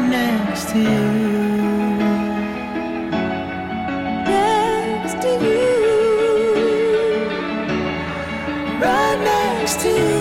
right next to you. Next to you. Right next to you.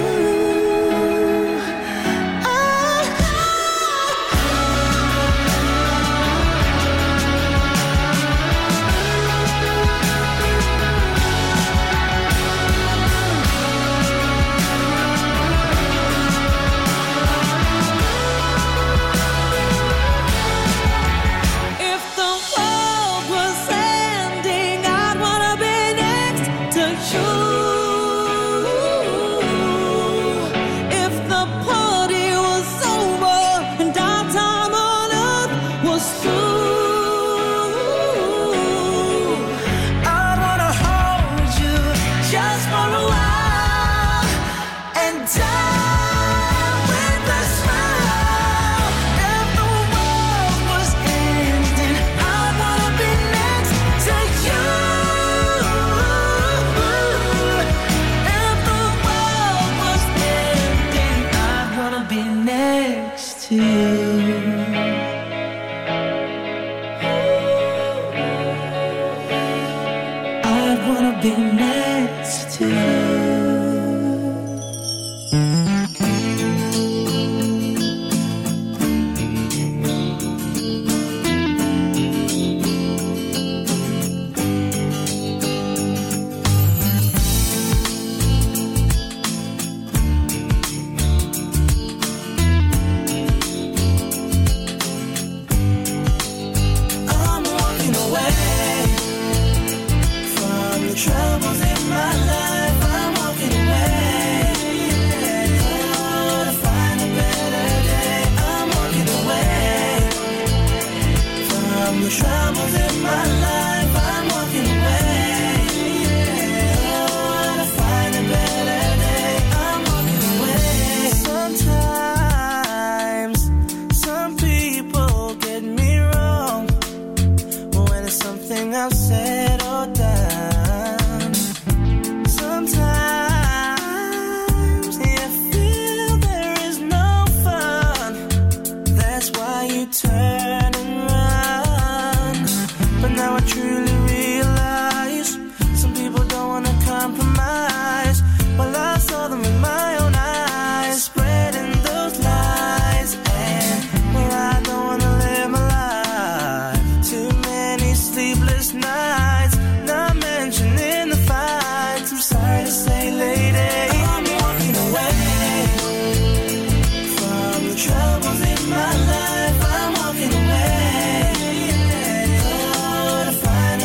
My life, I'm walking away. Oh, to find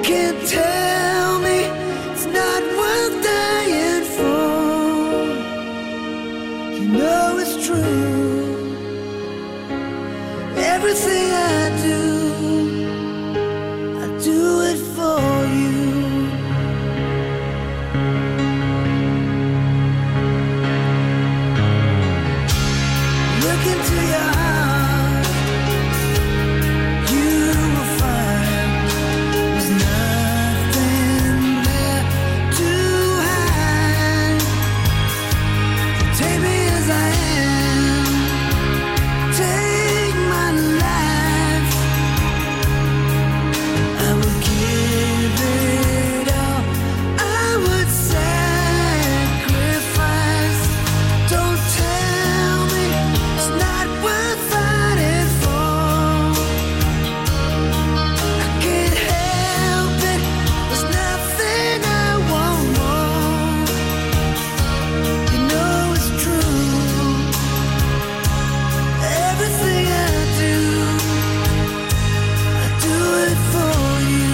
can't tell me it's not worth dying for. You know it's true. Everything I do it for you. Look into your heart, you will find there's nothing there to hide. Take me as I am, take my life. I would give it all, I would sacrifice. Don't tell me it's not worth fighting for. I can't help it, there's nothing I want more. You know it's true. Everything I do it for you.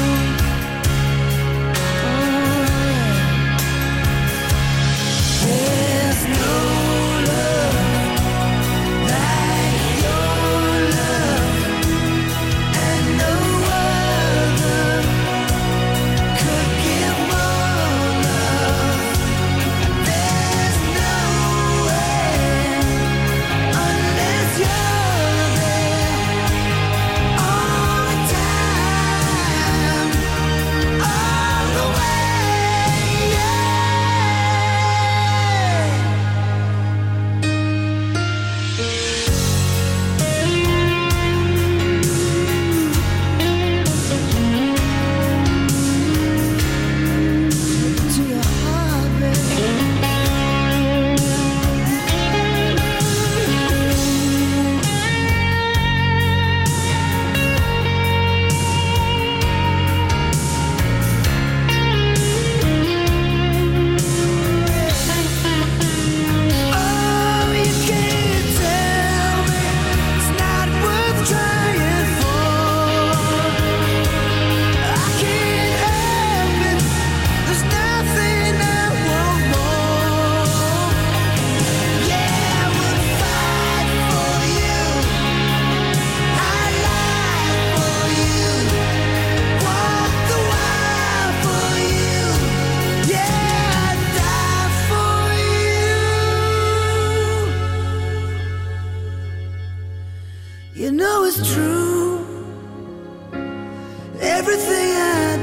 There's no love like your love, and no other could give more love. There's no way unless you're there all the time, all the way, yeah. To your heart, baby. Oh, you can't tell me it's not worth trying for. I can't help it, there's nothing I want more. Yeah, I would fight for you, I'd lie for you, walk the wild for you. Yeah, I'd die for you. You know it's true. Everything I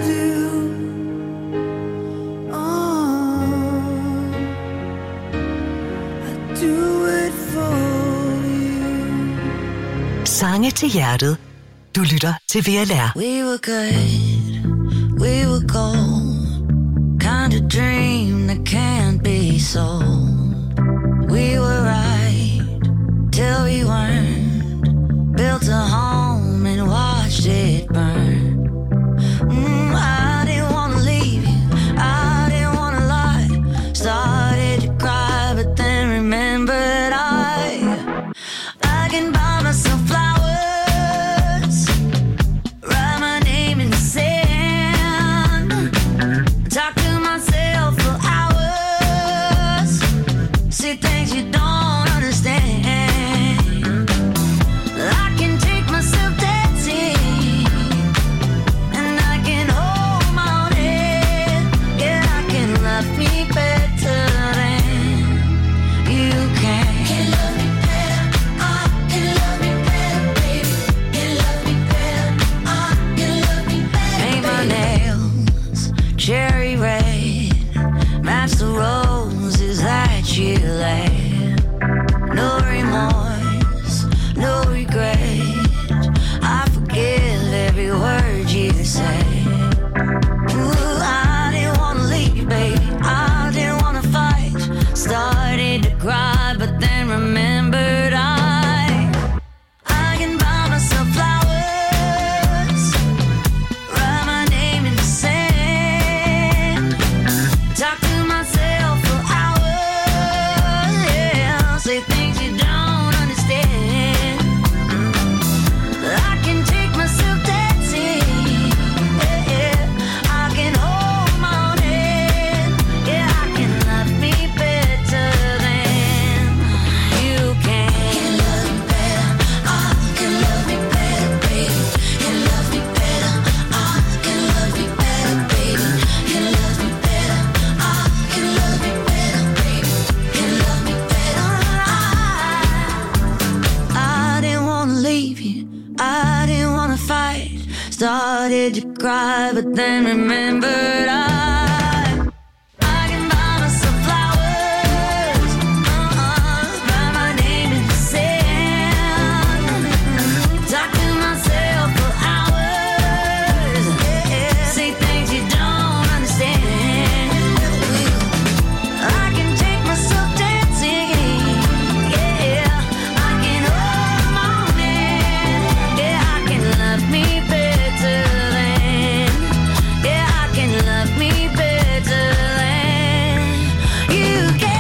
do it for you. Sange til hjertet. Du lytter til VLR. We were good, we were gold, kind of dream that can't be sold. We were right till we weren't, built a home and watched it burn. I didn't want to leave you, I didn't want to lie. Started to cry, but then remembered I can buy myself flowers, write my name in the sand, talk to myself for hours, see things you don't understand. I can take myself dancing did you cry, but then remembered I can buy myself flowers, write my name in the sand, talk to myself for hours, say things you don't understand. I can take myself dancing, I can hold the morning, I can love me better than, I can love me better than you can.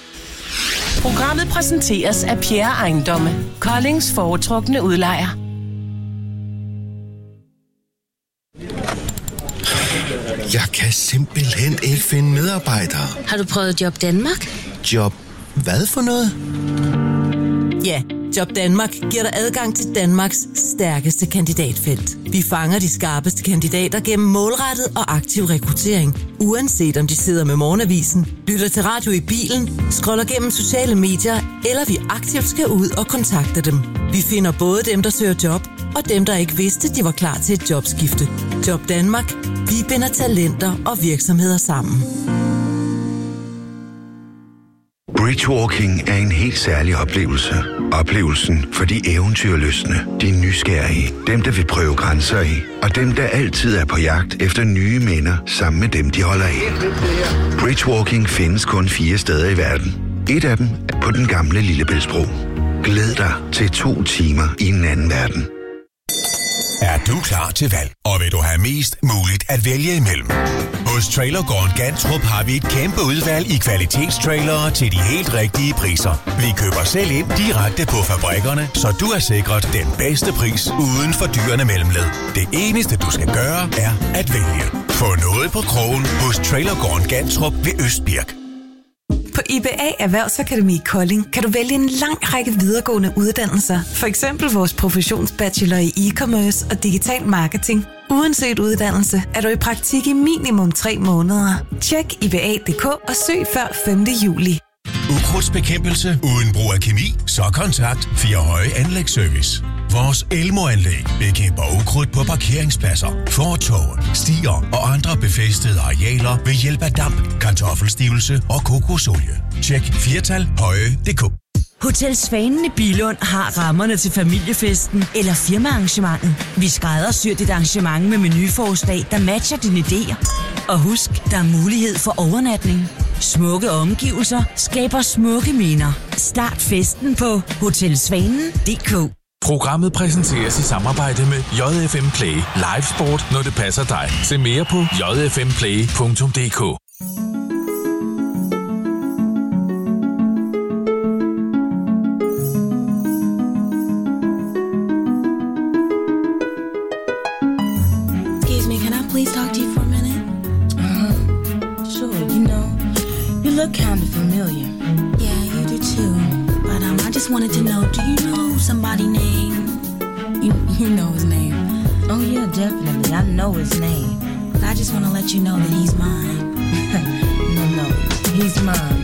Programmet præsenteres af Pierre Ejendomme, Koldings foretrukne udlejer. Jeg kan simpelthen ikke finde medarbejdere. Har du prøvet Job Danmark? Job hvad for noget? Ja, Job Danmark giver dig adgang til Danmarks stærkeste kandidatfelt. Vi fanger de skarpeste kandidater gennem målrettet og aktiv rekruttering. Uanset om de sidder med morgenavisen, lytter til radio i bilen, scroller gennem sociale medier, eller vi aktivt skal ud og kontakte dem. Vi finder både dem, der søger job, og dem, der ikke vidste, de var klar til et jobskifte. Job Danmark. Vi binder talenter og virksomheder sammen. Bridgewalking er en helt særlig oplevelse. Oplevelsen for de eventyrlystne, de nysgerrige, dem der vil prøve grænser af, og dem der altid er på jagt efter nye minder sammen med dem, de holder af. Bridgewalking findes kun 4 steder i verden. Et af dem er på den gamle Lillebæltsbro. Glæd dig til 2 timer i en anden verden. Er du klar til valg, og vil du have mest muligt at vælge imellem? Hos Trailergården Gantrup har vi et kæmpe udvalg i kvalitetstrailere til de helt rigtige priser. Vi køber selv ind direkte på fabrikkerne, så du er sikret den bedste pris uden for dyrene mellemled. Det eneste du skal gøre er at vælge. Få noget på krogen hos Trailergården Gantrup ved Østbirk. På IBA Erhvervsakademi Kolding kan du vælge en lang række videregående uddannelser. For eksempel vores professionsbachelor i e-commerce og digital marketing. Uanset uddannelse er du i praktik i minimum 3 måneder. Tjek IBA.dk og søg før 5. juli. Ukrudtsbekæmpelse uden brug af kemi, så kontakt 4 Høje Anlægsservice. Vores Elmo-anlæg bekæmper ukrudt på parkeringspladser, fortove, stier og andre befæstede arealer ved hjælp af damp, kartoffelstivelse og kokosolie. Tjek 4talhøje.dk. Hotel Svanen i Billund har rammerne til familiefesten eller firmaarrangementet. Vi skræddersyr dit arrangement med menuforslag, der matcher dine idéer. Og husk, der er mulighed for overnatning. Smukke omgivelser skaber smukke minder. Start festen på hotelsvanen.dk. Programmet præsenteres i samarbejde med JFM Play. Live sport, når det passer dig. Se mere på jfmplay.dk. Excuse me, can I please talk to you for a minute? Sure, you look kind of familiar. Yeah, you do too. But I just wanted to know, do you know somebody named... You know his name. Oh yeah, definitely. I know his name. But I just want to let you know that he's mine. No, he's mine.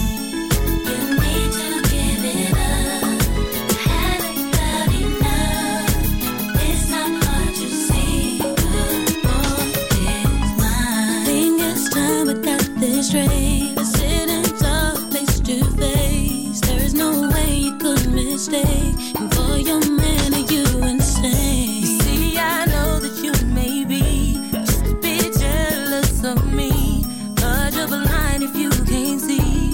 Straight, we're sitting up face to face. There is no way you could mistake. And for your man, are you insane? You see, I know that you may be just a bit jealous of me, but you're blind if you can't see.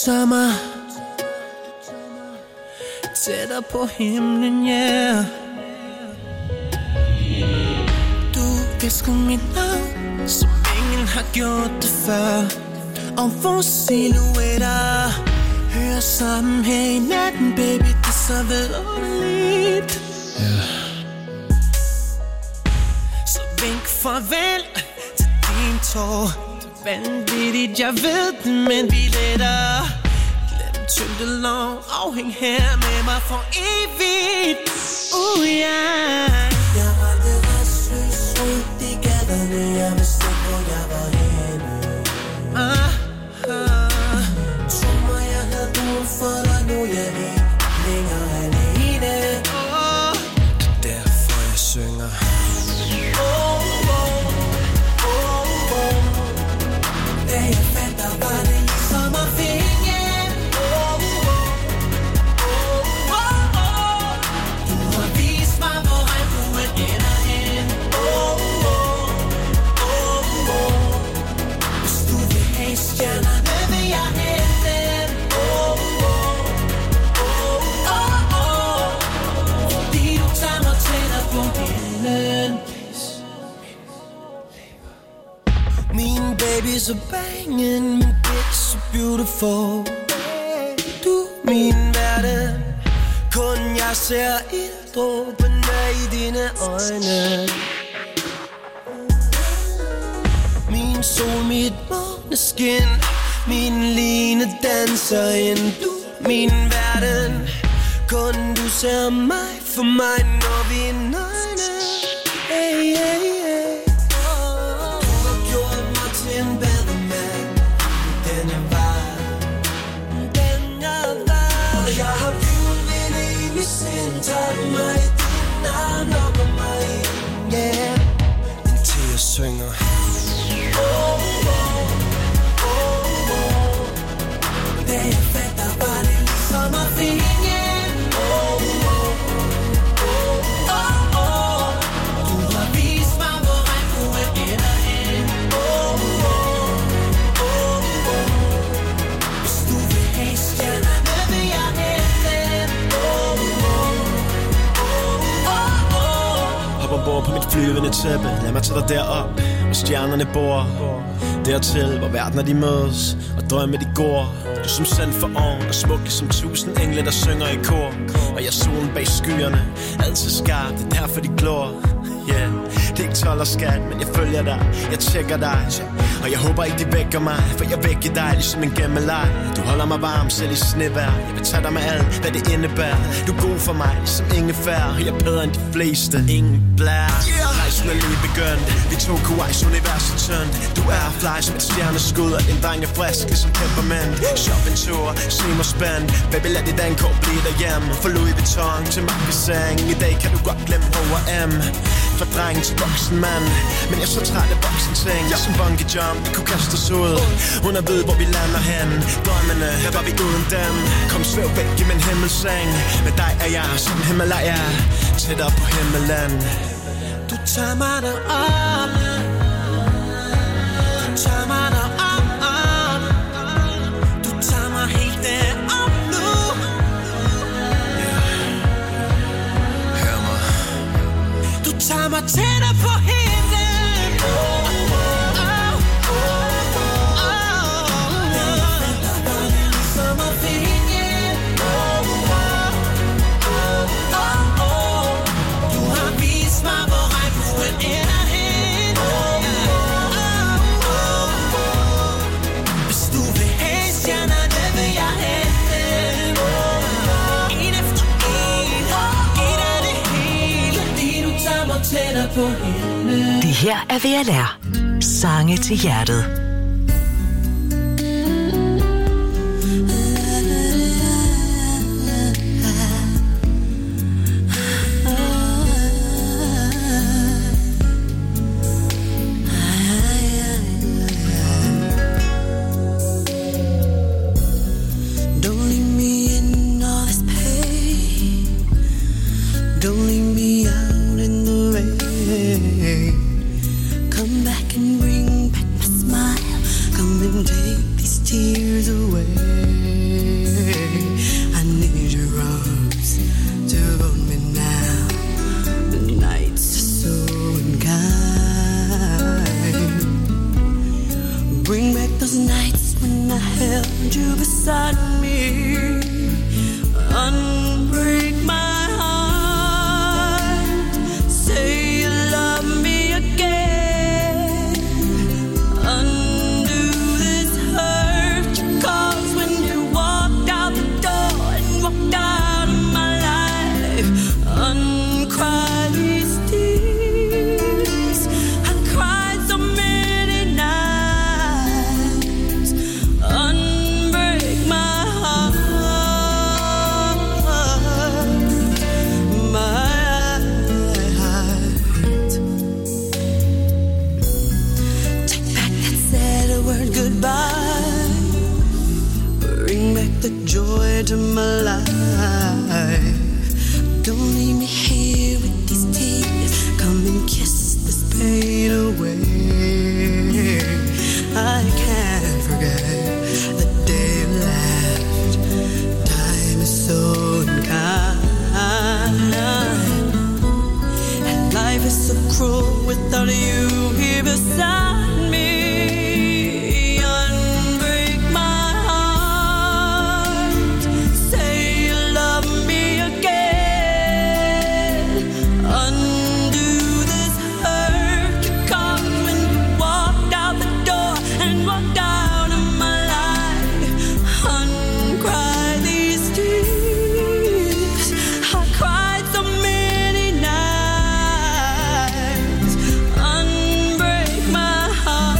tager mig tættere på himlen, yeah. Du visker mit navn, som ingen har gjort det før. Og vores silhuetter hører sammen her i natten, baby, det er så vidunderligt. Så vink farvel til din tår. Det er vanvittigt, jeg ved det, men vi letter. Glem tyngdelov og hæng her med mig for evigt. Yeah. Jeg var aldrig restløs rundt i gaderne, jeg vidste ikke, hvor jeg var henne. Tro mig, jeg havde brug for dig, nu er jeg ikke længere alene. Det er derfor, jeg synger. Da jeg fandt dig, var det ligesom at finde. Du har vist mig, hvor regnbuen ender hen. Hvis du vil have stjernerne, vil jeg hente dem. Fordi du tager mig tættere på himlen. Min baby så bangin', min bitch så beautiful. Du min verden, kun jeg ser ilddråbene i dine øjne. Min sol, mit måneskin, min line danser ind. Du min verden, kun du ser mig for mig, når vi er nøgne. Hey, hey, hey. En bedre mand, denne vej, og jeg har bygget i mit sind. Tag mig i din arm, lukker mig ind, yeah. Indtil jeg synger. Da jeg fandt dig, var det ligesom at finde. Du har vist mig, hvor regnbuen ender hen. Hop ombord på mit flyvende tæppe. Lad mig tage dig derop, hvor stjernerne bor. Dertil, hvor verdener de mødes, og drømme de går. Du som sendt for oven, og smukke som 1000 engle, der synger i kor. Og jeg solen bag skyerne, altid skarp, det er derfor de glor. Yeah, det er ikke 12 og skat, men jeg følger dig, jeg tjekker dig. Og jeg håber ikke de vækker mig, for jeg vækker dig ligesom en gemmeleg. Du holder mig varm selv i snevejr, jeg vil tage dig med alt, hvad det indebærer. Du er god for mig, ligesom ingefær, og jeg er bedre end de fleste. Ingen blær, rejsen er lige begyndt. Vi tog Kuwais universet tyndt. Du er fly som et stjerneskud, og din dreng er frisk ligesom peppermint. Shoppingtur, se mig spændt. Baby, lad dit dankort blive derhjemme. Fra Louis Vuitton til Marquisang. I dag kan du godt glemme H&M. Fra dreng til voksen mand, men jeg er så træt af voksen ting. Som bungee jump, vi kunne kaste os ud. Hun er ved, hvor vi lander hen. Drømmene, her var vi uden dem. Kom svæv væk i min himmelseng. Med dig er jeg som Himalaya, tættere på himmelen. Du tager mig derop, du tager mig derop, du tager mig helt derop nu. Hør mig. Du tager mig tættere på himlen. Du har vist mig, hvor regnbuen ender hen. Hvis du vil have stjernerne, vil jeg hente dem. En efter en, et af det hele. Fordi du tager mig tættere på himlen. Det her er VLR. Sange til hjertet. Come back and bring back my smile. beside me. Unbreak my heart. Say you love me again. Undo this hurt you caused when you walked out the door and walked out of my life. Uncry these tears. I cried so many nights. Unbreak my heart. Take back that sad word goodbye. Bring back the joy to my life. Don't leave me here with these tears. Come and kiss this pain away. I can't forget the day you left. Time is so unkind, and life is so cruel without you here beside me. Unbreak my heart. Say you love me again. Undo this hurt you caused when you walked out the door and walked out of my life. Uncry these tears. I cried so many nights. Unbreak my heart.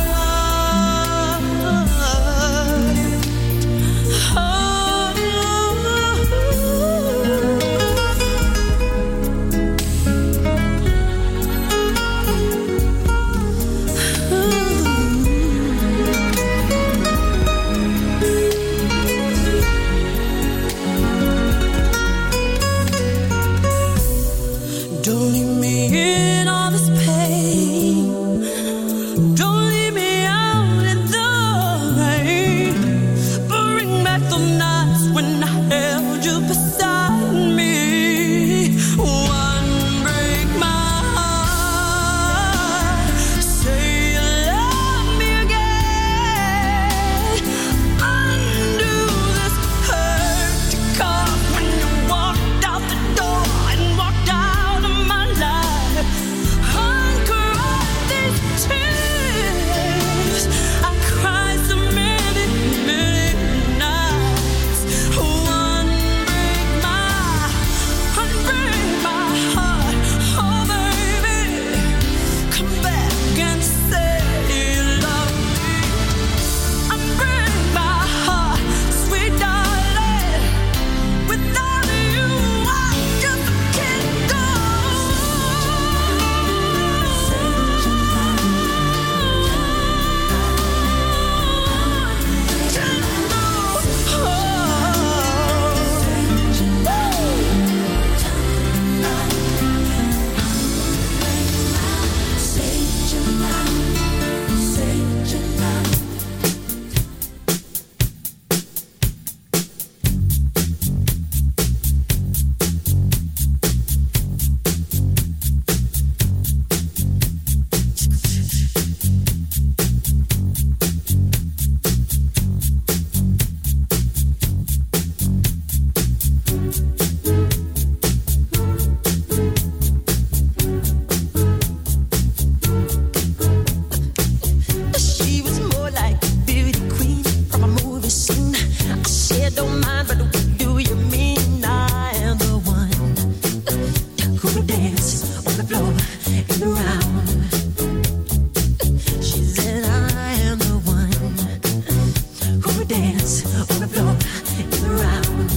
Don't leave me in all this pain. Don't leave me out in the rain. Bring back the nights when I held you beside me. Unbreak my heart. Say you love me again. Undo this hurt you caused when you walked out the door and walked out of my life. Uncry these tears. I cried so many, many nights. Unbreak my heart. Oh baby, come back and say you love me. Unbreak my heart, sweet darling. Without you, I just can't go. She was more like a beauty queen from a movie scene. I said, don't mind, but what do you mean? I am the one who will dance on the floor and around. She said, I am the one who will dance on the floor and around.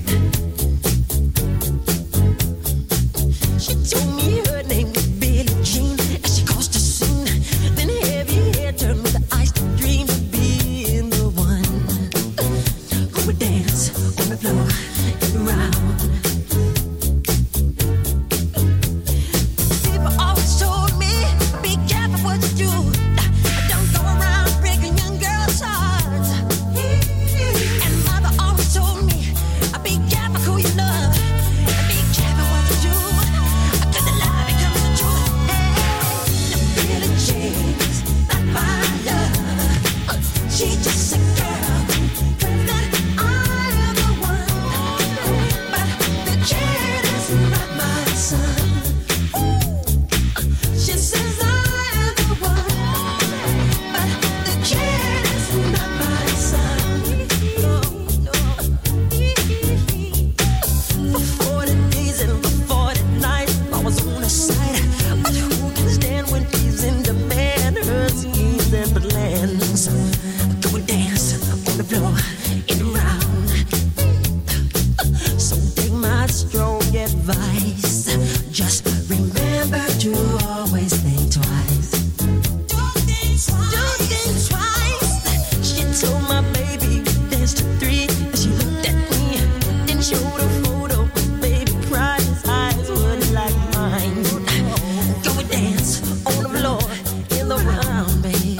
She told me her name was Billie Jean as she caused a scene. Then heavy hair turned with the eyes to dream of being the one who would dance on the floor and around. People always told me, be you always think twice. Do things twice. She told my baby dance to 3. And she looked at me, then showed a photo. Baby cried, his eyes were like mine. Go and dance on the floor in the round, baby.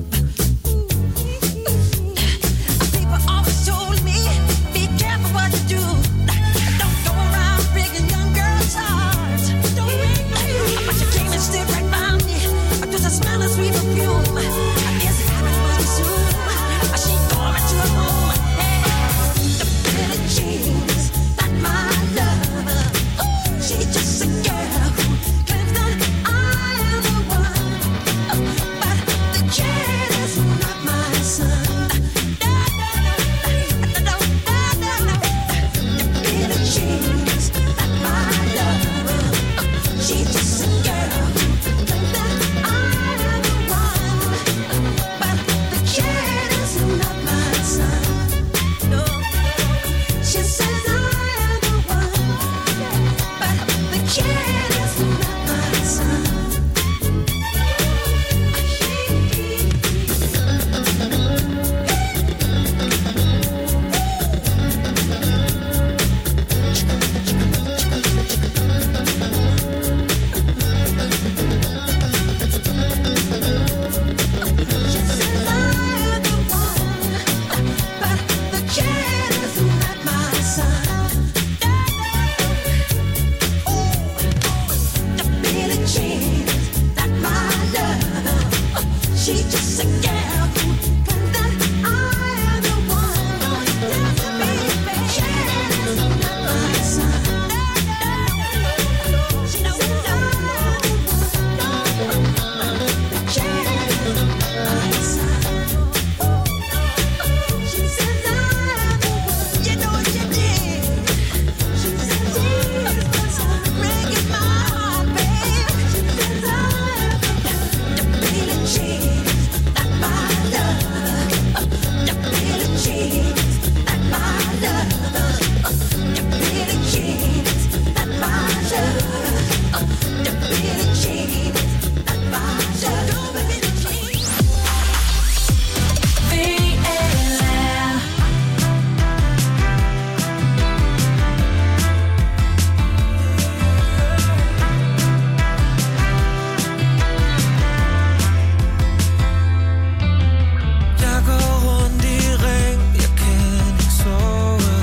People always told me, be careful what you do. Don't go around breaking young girls' hearts. But she came and stood right by me. Does I smell a sweet perfume? I guess it happened pretty soon. She tore me to her home. The Billie Jeans, not my love. She's just a girl who claims that I am the one. But the kid is not my son. The Billie Jeans, not my love. She's just a girl who claims that I am the one. But the kid is not my son. No, she says I am the one. But the kid is not my son. She's just a girl who claims that I am the one. Baby, she's not my son. She knows I am the one. She's not my son. She says I am the one. You know what you did. She says she's breaking my heart, babe. She says I am the Billie Jean. My love, the Billie Jeans, not my love. The Billie Jeans, not my love. The Billie Jeans, not my love. Jeg går rundt i ring, jeg kan ikke sove.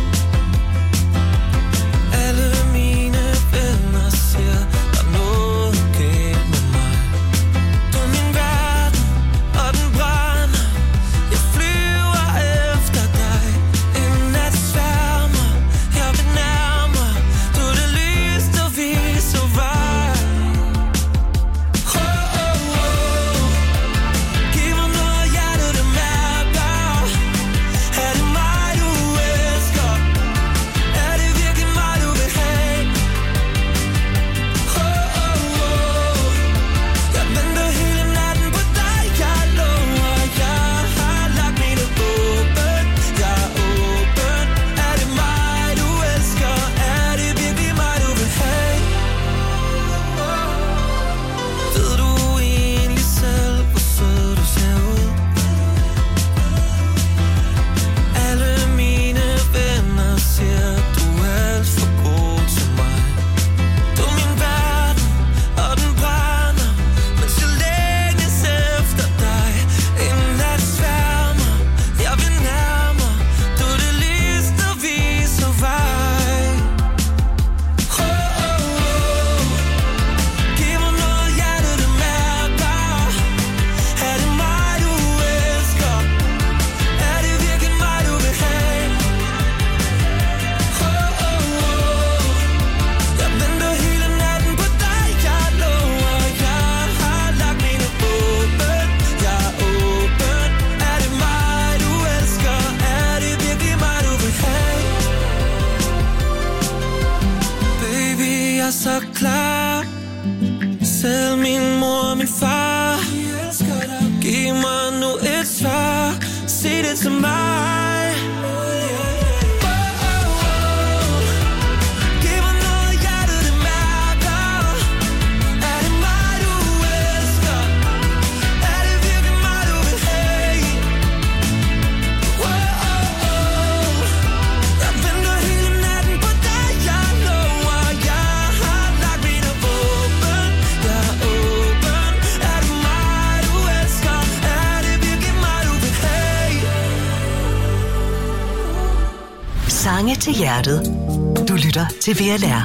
Alle mine venner siger, der er noget galt med mig. Du er min verden, og den brænder. Jeg flyver efter dig. En nat sværmer, jeg vil nærmere. Du er det lys, der viser vej. Giv mig noget hjerte, det mærker. Er det mig, du elsker? Er det virkelig mig, du vil have? Jeg venter hele natten på dig, jeg lover. Jeg har lagt mine åben, jeg er åben. Er det mig, du elsker? Er det virkelig mig, du vil have? Ved du egentlig selv, hvor sød du ser ud? Alle mine venner siger, du er alt for god til mig. Du er min verden, og den brænder. Mens jeg længes efter dig. En nat sværmer, jeg vil nærmere. Du er det lys, der viser vej. Giv mig noget hjerte, det mærker. Er det mig, du elsker? Er det virkelig mig, du vil have? Jeg venter hele natten på dig, jeg lover. Jeg har lagt mine åben, jeg er åben. Er det mig, du elsker? Er det virkelig mig, du vil have? Baby, jeg er så klar. Selv min mor og min far giv mig nu et svar. Sig det til mig. Giv mig noget hjerte, det mærker. Er Sange til hjertet. Du lytter til VLR.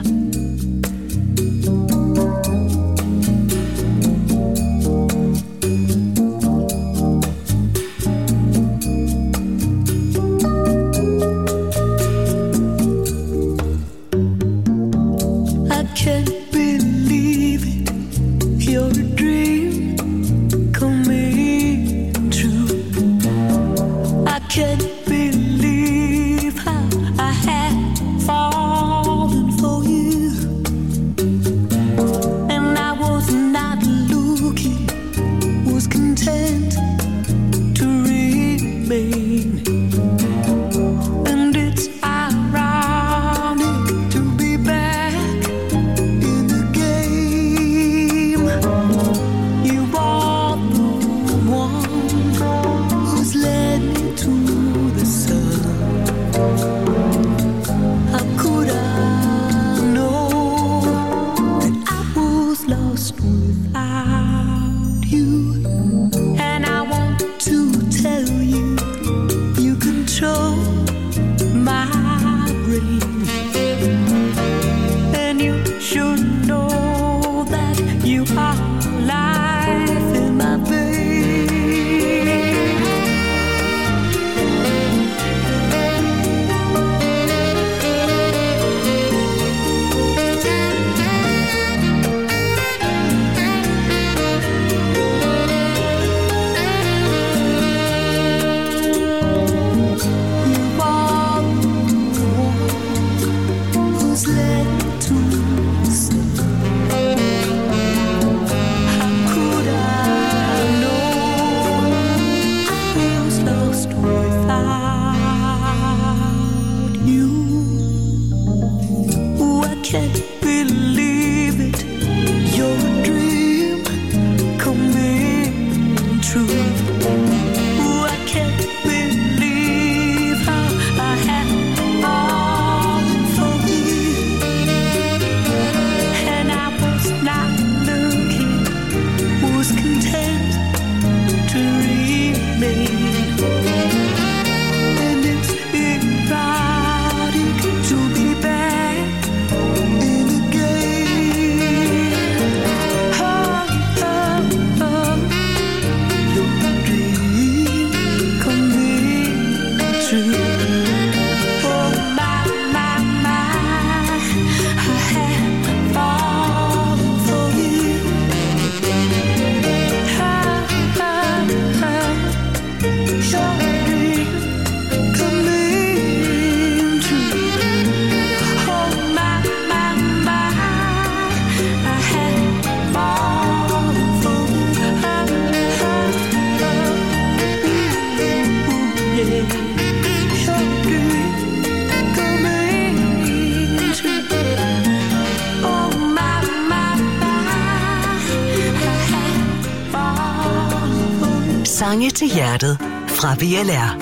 Sange til hjertet fra VLR.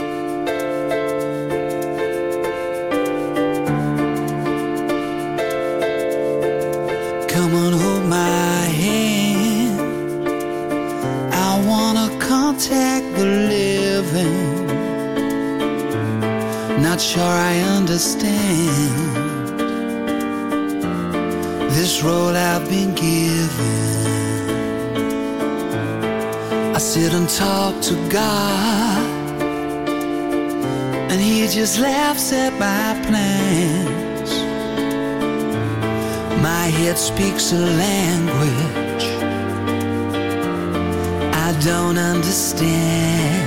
Come on, hold my hand. I wanna contact the living. Not sure I understand this role I've been given. I sit and talk to God, and He just laughs at my plans. My head speaks a language I don't understand.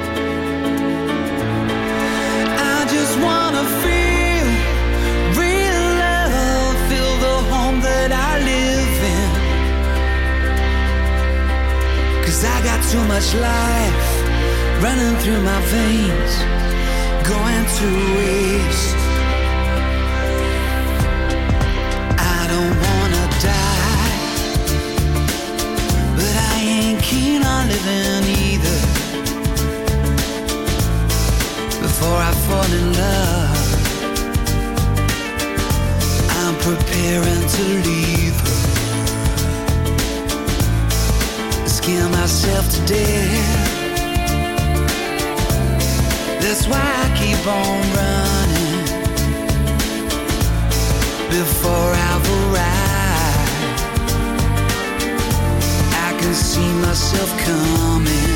I just wanna feel real love, feel the home that I live in. 'Cause I got too much life running through my veins, going to waste. I don't wanna die, but I ain't keen on living either. Before I fall in love, I'm preparing to leave her. Scare myself to death. That's why I keep on running. live forever right. I can see myself coming.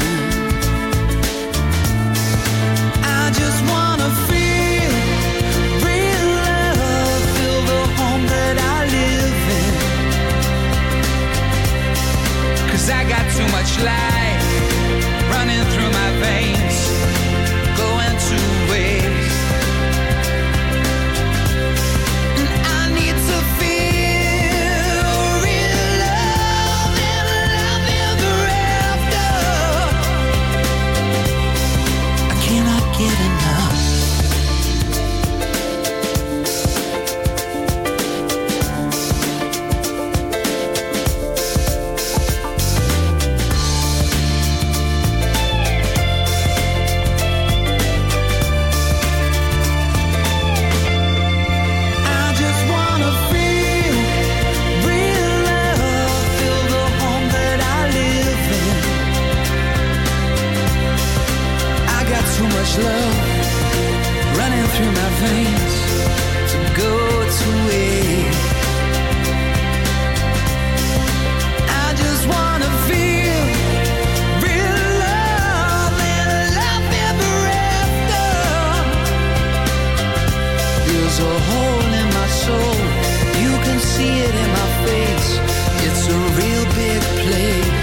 I just wanna feel real love, feel the home that I live in. 'Cause I got too much life running through my veins, going to waste. And I need to feel real love and love ever after. I cannot get enough. Love running through my veins to go to waste. I just wanna feel real love and love ever after. There's a hole in my soul, you can see it in my face. It's a real big place.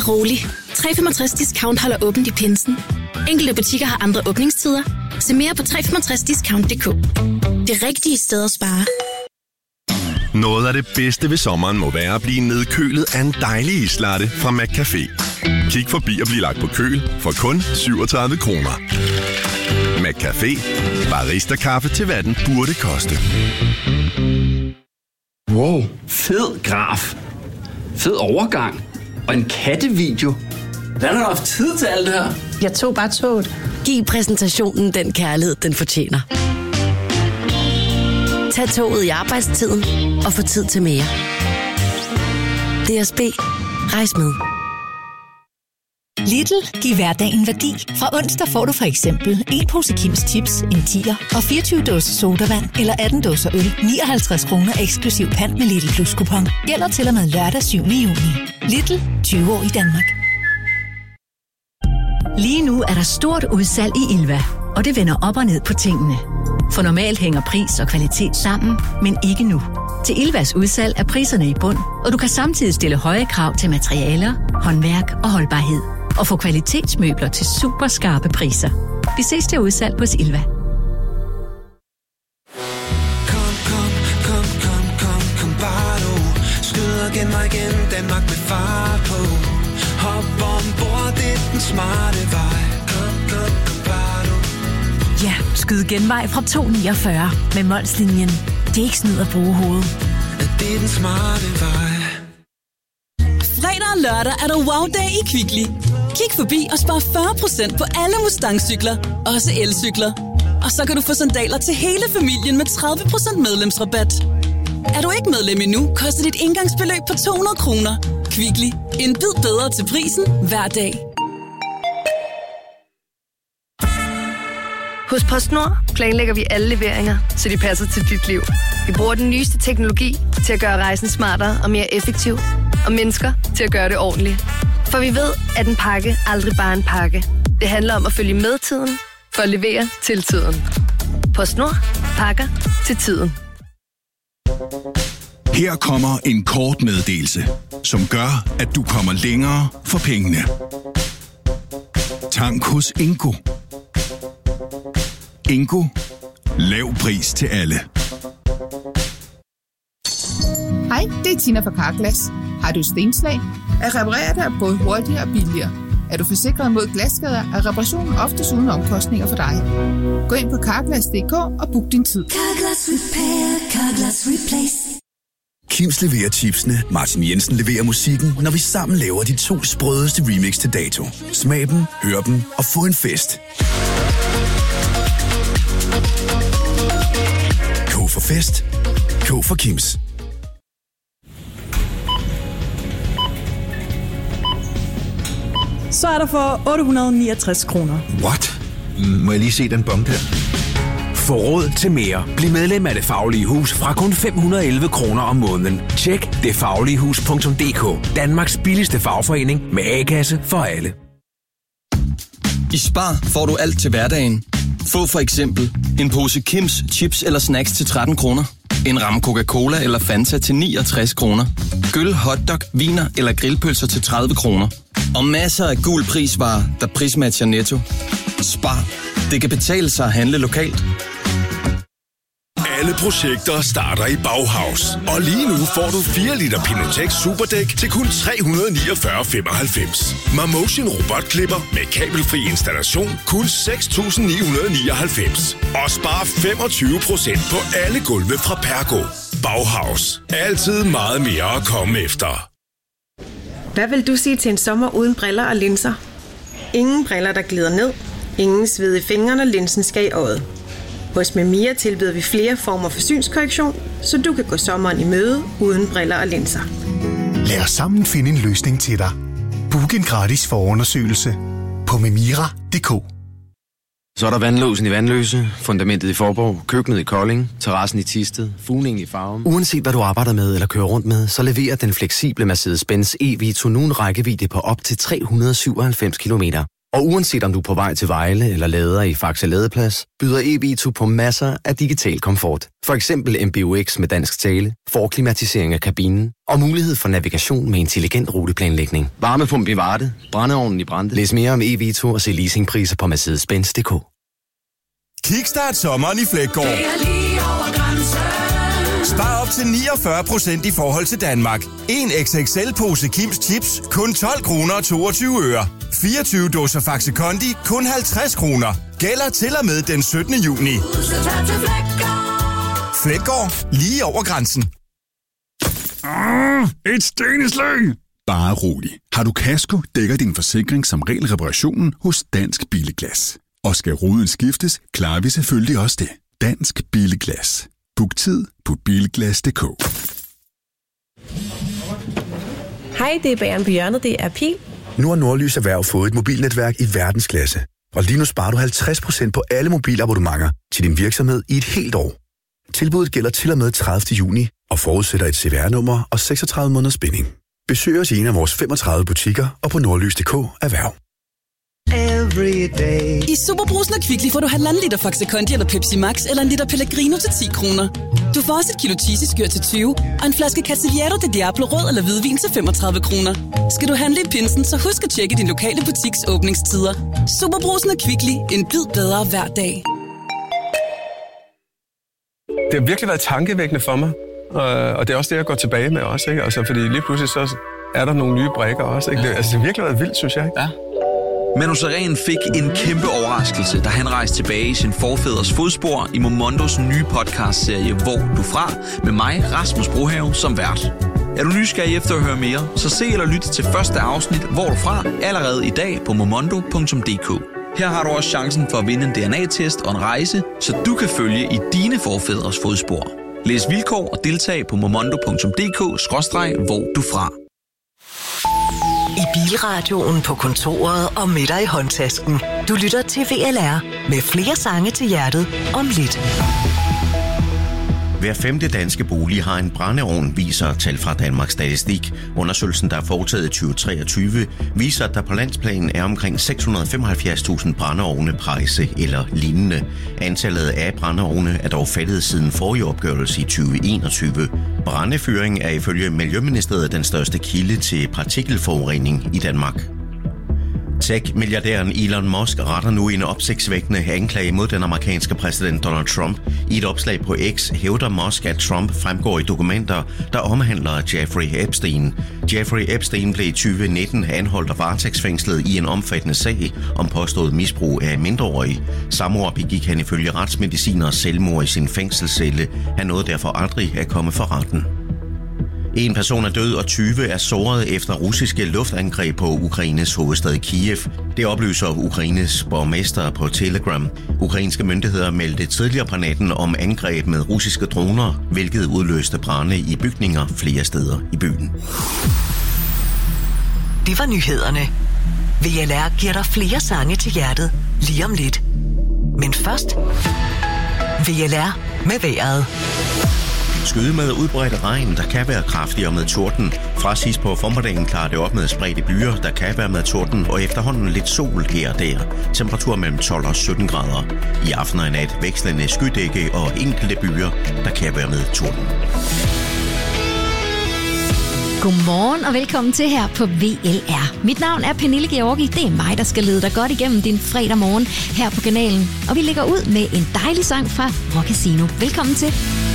rolig. 365 Discount holder åbent i pinsen. Enkelte butikker har andre åbningstider. Se mere på 365discount.dk. Det rigtige sted at spare. Noget af det bedste ved sommeren må være at blive nedkølet af en dejlig islatte fra McCafé. Kig forbi og bliv lagt på køl for kun 37 kroner. McCafé. Barista-kaffe til hvad den burde koste. Wow, fed graf. Fed overgang. Og en kattevideo. Hvordan har du haft tid til alt det her? Jeg tog bare toget. Giv præsentationen den kærlighed, den fortjener. Tag toget i arbejdstiden og få tid til mere. DSB. Rejs med. Lidl, giv hverdagen værdi. Fra onsdag får du for eksempel en pose Kims Chips, en 10'er og 24 dåser sodavand eller 18 dåser øl. 59 kroner eksklusiv pant med Lidl Plus kupon. Gælder til og med lørdag 7. juni. Lidl, 20 år i Danmark. Lige nu er der stort udsalg i Ilva, og det vender op og ned på tingene. For normalt hænger pris og kvalitet sammen, men ikke nu. Til Ilvas udsalg er priserne i bund, og du kan samtidig stille høje krav til materialer, håndværk og holdbarhed. Og få kvalitetsmøbler til super skarpe priser. Vi ses til udsalg hos Ilva. Kom bare du. Skyd igen, Danmark med fart på. Hop ombord, det er den smarte vej. Kom bare du. Ja, skyd genvej fra 249 med Molslinjen. Det er ikke snyd at bruge hovedet. Det er den smarte vej. Fredag og lørdag er der wow-dag i Kvickly. Kig forbi og spar 40% på alle Mustang-cykler, også elcykler. Og så kan du få sandaler til hele familien med 30% medlemsrabat. Er du ikke medlem endnu, koster dit indgangsbeløb på 200 kroner. Kvickly. En bid bedre til prisen hver dag. Hos PostNord planlægger vi alle leveringer, så de passer til dit liv. Vi bruger den nyeste teknologi til at gøre rejsen smartere og mere effektiv, og mennesker til at gøre det ordentligt. For vi ved, at en pakke aldrig bare er en pakke. Det handler om at følge med tiden, for at levere til tiden. PostNord. Pakker til tiden. Her kommer en kort meddelelse, som gør, at du kommer længere for pengene. Tank hos Ingo. Ingo. Lav pris til alle. Hej, det er Tina fra Carglass. Har du stenslag? At reparere det er både hurtigere og billigere. Er du forsikret mod glasskader, er reparationen oftest uden omkostninger for dig. Gå ind på Carglass.dk og book din tid. Carglass Repair, Carglass Replace. Kims leverer chipsene, Martin Jensen leverer musikken, når vi sammen laver de 2 sprødeste remix til dato. Smag dem, hør dem og få en fest. K for fest. K for Kims. Så er der for 869 kroner. What? Må jeg lige se den bong der? Få råd til mere. Bliv medlem af Det Faglige Hus fra kun 511 kroner om måneden. Tjek detfagligehus.dk. Danmarks billigste fagforening med A-kasse for alle. I Spar får du alt til hverdagen. Få for eksempel en pose Kims chips eller snacks til 13 kroner. En ramme Coca-Cola eller Fanta til 69 kroner. Gyll, hotdog, viner eller grillpølser til 30 kroner. Og masser af gul prisvarer, der prismatcher Netto. Spar. Det kan betale sig at handle lokalt. Alle projekter starter i Bauhaus. Og lige nu får du 4 liter Pinotex Superdæk til kun 349,95. Marmotion robotklipper med kabelfri installation kun 6.999. Og spar 25% på alle gulve fra Pergo. Bauhaus. Altid meget mere at komme efter. Hvad vil du sige til en sommer uden briller og linser? Ingen briller, der glider ned. Ingen sved i fingrene, når linsen skal i øjet. Hos Memia tilbyder vi flere former for synskorrektion, så du kan gå sommeren i møde uden briller og linser. Lad os sammen finde en løsning til dig. Book en gratis forundersøgelse på memira.dk. Så er der vandlåsen i Vandløse, fundamentet i Forborg, køkkenet i Kolding, terrassen i Thisted, fugningen i Farum. Uanset hvad du arbejder med eller kører rundt med, så leverer den fleksible Mercedes-Benz e-Vito nu en rækkevidde på op til 397 kilometer. Og uanset om du er på vej til Vejle eller lader i Faxe Ladeplads, byder EV2 på masser af digital komfort. For eksempel MBUX med dansk tale, forklimatisering af kabinen og mulighed for navigation med intelligent ruteplanlægning. Varmepumpe i Varde, brændeovnen i Brande. Læs mere om EV2 og se leasingpriser på Mercedes-Benz.dk. Kickstart sommeren i Fleggaard. Det er lige over grænsen. Spar op til 49% i forhold til Danmark. En XXL-pose Kims Chips, kun 12 kroner og 22 øre. 24 dåser Faxe Kondi, kun 50 kroner. Gælder til og med den 17. juni. Fleggaard, lige over grænsen. Et steneslag! Bare rolig. Har du kasko, dækker din forsikring som regel reparationen hos Dansk Billeglas. Og skal ruden skiftes, klarer vi selvfølgelig også det. Dansk Billeglas. Book tid på bilglas.dk. Hej, det er Bageren på hjørnet. Det er Pil. Nu har Nordlys Erhverv fået et mobilnetværk i verdensklasse. Og lige nu sparer du 50% på alle mobilabonnementer til din virksomhed i et helt år. Tilbuddet gælder til og med 30. juni og forudsætter et CVR-nummer og 36 måneders binding. Besøg os i en af vores 35 butikker og på nordlys.dk Erhverv. I Superbrusen og Kvickly får du 1,5 liter Faxe Kondi eller Pepsi Max eller en liter Pellegrino til 10 kroner. Du får også et kilo cheesy-skyr til 20 og en flaske Cavalier de Diablo rød eller hvidvin til 35 kroner. Skal du handle i pinsen, så husk at tjekke din lokale butiks åbningstider. Superbrusen og Kvickly. En bid bedre hver dag. Det har virkelig været tankevækkende for mig. Og det er også det, jeg går tilbage med også, ikke? Altså, fordi lige pludselig så er der nogle nye brikker også, ikke? Det har virkelig været vildt, synes jeg, ikke? Ja. Manu Sareen fik en kæmpe overraskelse, da han rejste tilbage i sin forfædres fodspor i Momondos nye podcastserie Hvor du fra, med mig, Rasmus Brohave, som vært. Er du nysgerrig efter at høre mere, så se eller lyt til første afsnit Hvor du fra allerede i dag på momondo.dk. Her har du også chancen for at vinde en DNA-test og en rejse, så du kan følge i dine forfædres fodspor. Læs vilkår og deltag på momondo.dk/hvor du fra. I bilradioen, på kontoret og med dig i håndtasken. Du lytter til VLR med flere sange til hjertet om lidt. Hver 5. danske bolig har en brændeovn, viser tal fra Danmarks Statistik. Undersøgelsen, der er foretaget i 2023, viser, at der på landsplan er omkring 675.000 brændeovne, pejse eller lignende. Antallet af brændeovne er dog faldet siden forrige opgørelse i 2021. Brændefyring er ifølge Miljøministeriet den største kilde til partikelforurening i Danmark. Tech-milliardæren Elon Musk retter nu en opsigtsvækkende anklage mod den amerikanske præsident Donald Trump. I et opslag på X hævder Musk, at Trump fremgår i dokumenter, der omhandler Jeffrey Epstein. Jeffrey Epstein blev i 2019 anholdt og varetægtsfængslet i en omfattende sag om påstået misbrug af mindreårige. Samme år begik han ifølge retsmedicinere selvmord i sin fængselscelle. Han nåede derfor aldrig at komme for retten. En person er død og 20 er såret efter russiske luftangreb på Ukraines hovedstad Kiev. Det oplyser Ukraines borgmester på Telegram. Ukrainske myndigheder meldte tidligere på natten om angreb med russiske droner, hvilket udløste brande i bygninger flere steder i byen. Det var nyhederne. VLR giver dig flere sange til hjertet lige om lidt. Men først VLR med vejret. Skyde med udbredt regn, der kan være kraftig og med torden. Fra sidst på formiddagen klarer det op med spredte byer, der kan være med torden, og efterhånden lidt sol her og der. Temperatur mellem 12 og 17 grader. I aften og nat vekslende skydække og enkelte byer, der kan være med torden. Godmorgen og velkommen til her på VLR. Mit navn er Pernille Georgi. Det er mig, der skal lede dig godt igennem din fredag morgen her på kanalen. Og vi lægger ud med en dejlig sang fra Rock Casino. Velkommen til.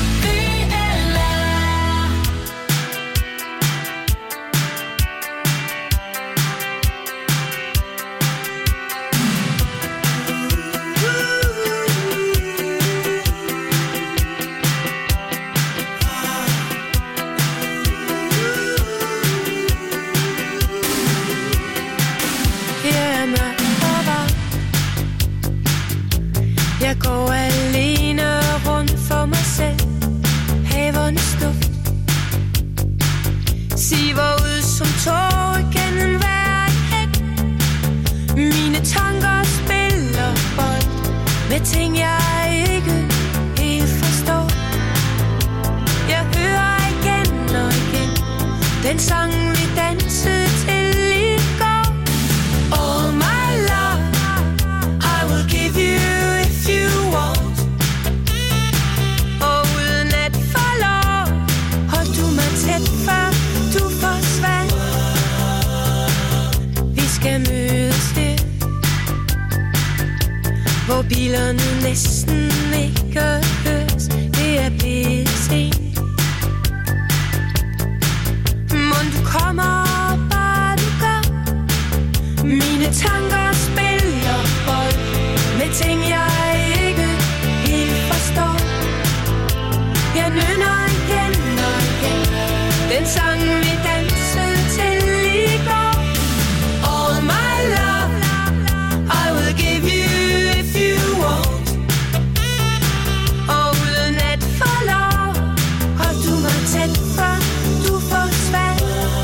Jeg går alene rundt for mig selv. Havernes duft siver ud som tårer gennem hver hæk. Mine tanker spiller bold med ting jeg ikke helt forstår. Jeg hører igen og igen den sang vi dansede til i går. All my life bilerne næsten ikke høres. Det er blevet sent. Mon du kommer, bare du gør. Mine tanker spiller bold med ting jeg ikke helt forstår. Jeg nynner igen og igen den sang vi dansede til i går. All my love I will give you if you want. Og uden at forlov hold du mig tæt før du forsvandt.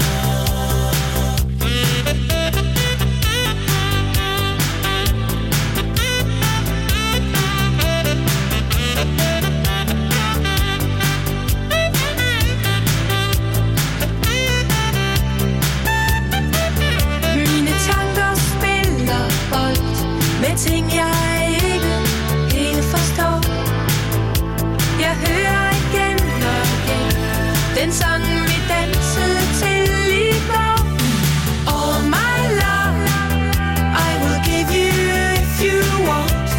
Ting jeg ikke helt forstår. Jeg hører igen og igen den sang vi dansede til i går. All my love I will give you if you want.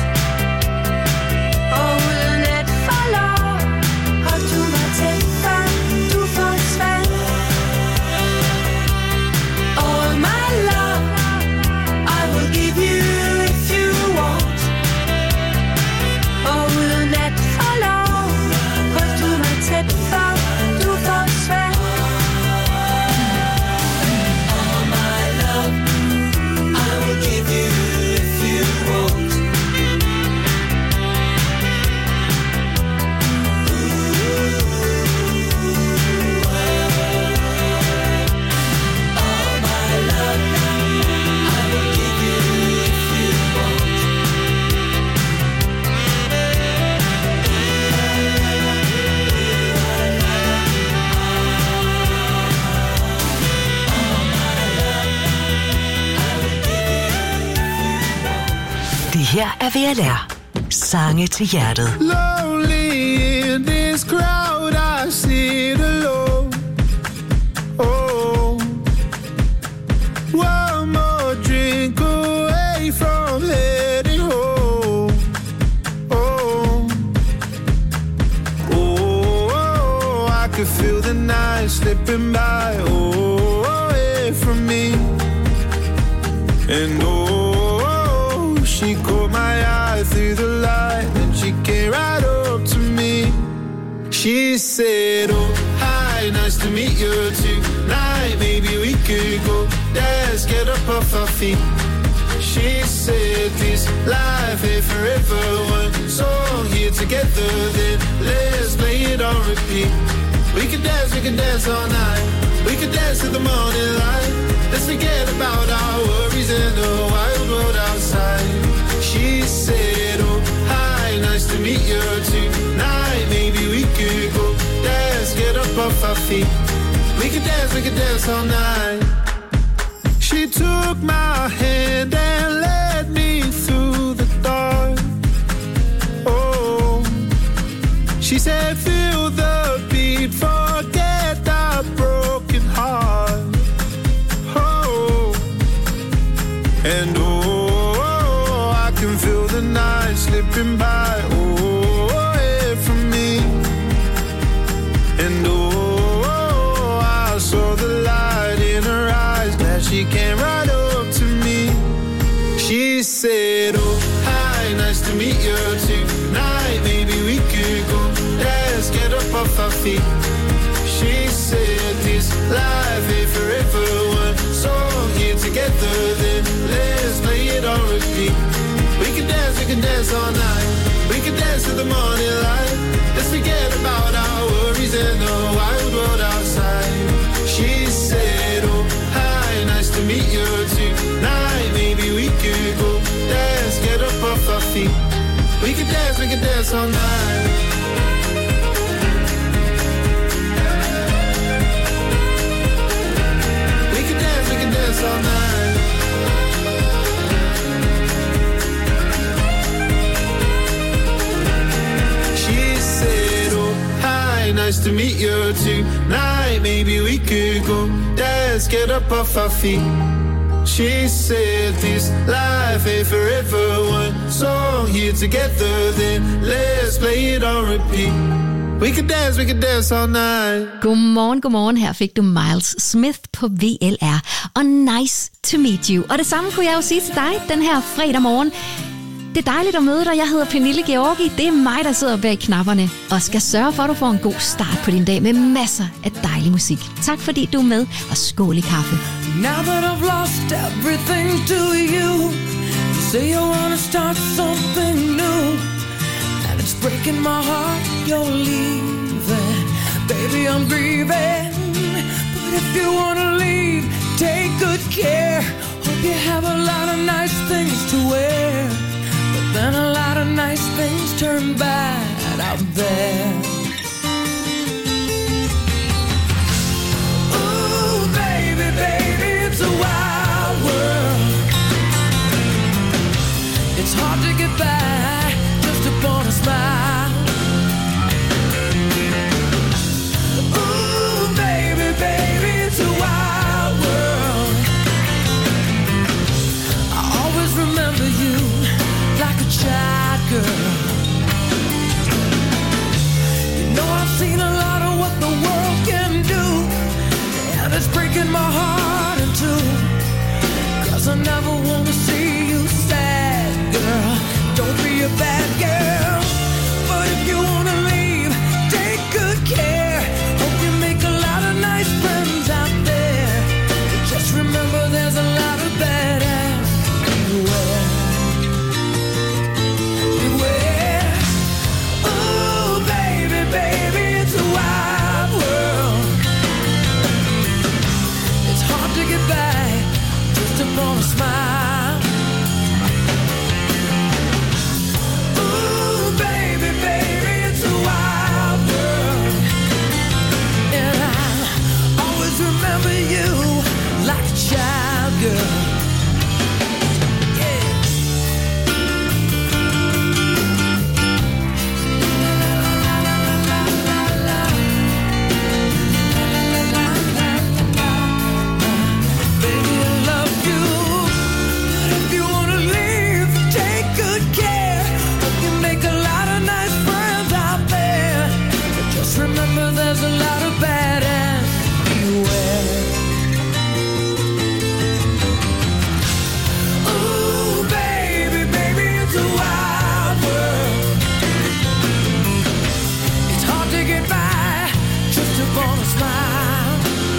Og uden at forlov hold du mig tæt før du forsvandt. All my love I will give you. Her er VLR. Sange til hjertet. Lonely in this crowd, I sit alone. Oh, one more drink away from heading home. Oh, oh, I can feel the night slipping by. Oh, away from me. And she caught my eye through the light, and she came right up to me. She said, oh, hi, nice to meet you tonight. Maybe we could go dance, get up off our feet. She said, this life ain't forever. One song here together, then let's play it on repeat. We could dance all night. We could dance to the morning light. Let's forget about our worries and the wild world outside. She said, oh, hi, nice to meet you tonight. Maybe we could go dance, get up off our feet. We could dance all night. She took my hand and led me through the dark. Oh, she said, feel the beat, forget the broken heart. Oh, and I can feel the night slipping by, away from me. And I saw the light in her eyes, glad she came right up to me. She said, oh, hi, nice to meet you tonight. Maybe we could go dance, get up off our feet. She said, this life ain't forever. One song here together, then let's play it on repeat. We can dance all night. We can dance to the morning light. Let's forget about our worries and the wild world outside. She said, oh, hi, nice to meet you tonight. Maybe we could go dance, get up off our feet. We can dance all night. We can dance all night. Nice to meet you tonight. Maybe we could go dance, get up off our feet. She said this life ain't forever. One song here together, then let's play it on repeat. We can dance all night. Godmorgen. Her fik du Miles Smith på VLR. Og nice to meet you. Og det samme kunne jeg jo sige til dig den her fredag morgen. Det er dejligt at møde dig. Jeg hedder Pernille Georgi. Det er mig, der sidder bag knapperne og skal sørge for, at du får en god start på din dag med masser af dejlig musik. Tak fordi du er med, og skål i kaffe. Now that I've lost everything to you, you say you wanna start something new, and it's breaking my heart you're leaving. Baby, I'm grieving, but if you wanna leave, take good care. Hope you have a lot of nice things to wear, but then a lot of nice things turn bad out there. Ooh, baby, it's a wild world. It's hard to get by just upon a smile. Ooh, baby, it's a wild world. I always remember you like a child girl. You know I've seen a lot of what the world can do, and it's breaking my heart in two, 'cause I never wanna see you sad, girl. Don't be a bad girl, but if you wanna leave, take good care. Hope you make a lot of nice friends out there, but just remember there's a lot of bad ass everywhere. Beware. Ooh, baby, it's a wild world. It's hard to get by just upon a smile. Ooh, baby, it's a wild world. And I always remember you like a child girl. Remember there's a lot of bad ass beware. Ooh, baby, it's a wild world. It's hard to get by just upon a smile.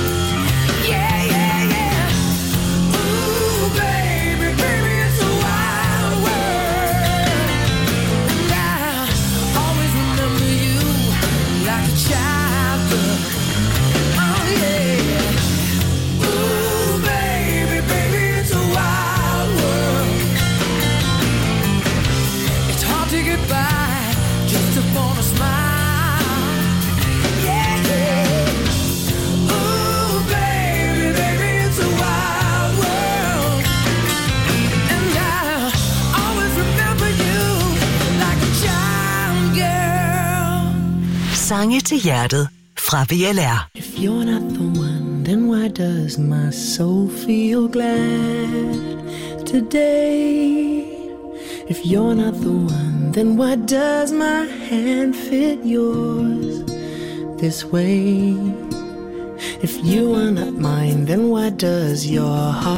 Yeah. Ooh, baby, it's a wild world. And I always remember you like a child girl. Oh yeah. Ooh, baby, it's a wild world. It's hard to get by just upon a smile. Yeah. Ooh, baby, it's a wild world. And I always remember you like a child girl. Sange til hjertet fra VLR. If you're not the one, then why does my soul feel glad today? If you're not the one, then why does my hand fit yours this way? If you are not mine, then why does your heart